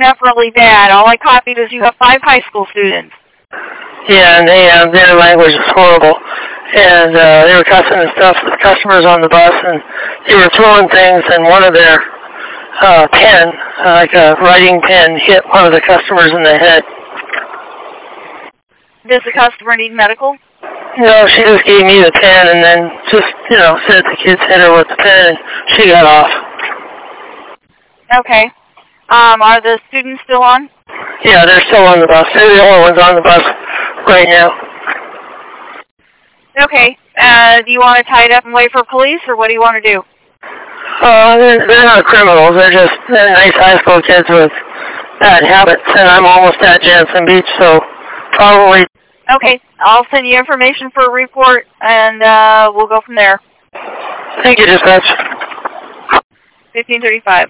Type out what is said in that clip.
definitely bad. All I copied is you have 5 high school students. Yeah, and their language is horrible. And they were cussing and stuff with customers on the bus, and they were throwing things, and one of their pen, like a writing pen, hit one of the customers in the head. Does the customer need medical? No, she just gave me the pen and then just, said the kids hit her with the pen, and she got off. Okay. Are the students still on? Yeah, they're still on the bus. They're the only ones on the bus right now. Okay. Do you want to tie it up and wait for police, or what do you want to do? They're not criminals. They're nice high school kids with bad habits, and I'm almost at Jansen Beach, so probably. Okay. I'll send you information for a report, and we'll go from there. Thank you, dispatch. 1535.